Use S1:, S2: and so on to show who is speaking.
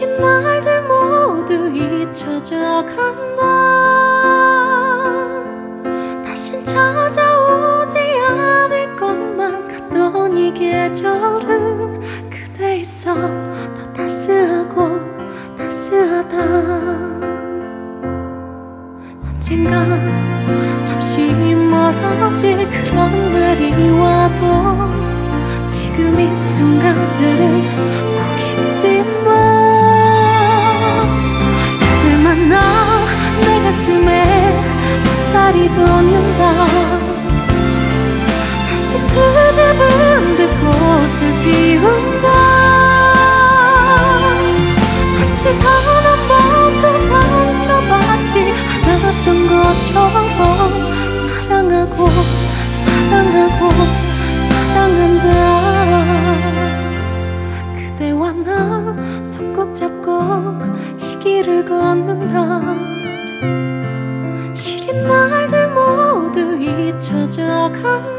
S1: 시린 날들 모두 잊혀져 간다. 다신 찾아오지 않을 것만 같던 이 계절은 그대 있어 더 따스하고 따스하다. 언젠가 잠시 멀어질 그런 날이 와도 지금 이 순간들은 꼭 잊지마. 그댈 만나 내 가슴에 새살이 돋는다. 다시 수줍은 듯 꽃을 피운다. 마치 단 한 번도 상처받지 않았던 것처럼 사랑하고 사랑하고 사랑한다. 그대와 나 손 꼭 잡고 이 길을 걷는다. 시린 날들 모두 잊혀져 간다.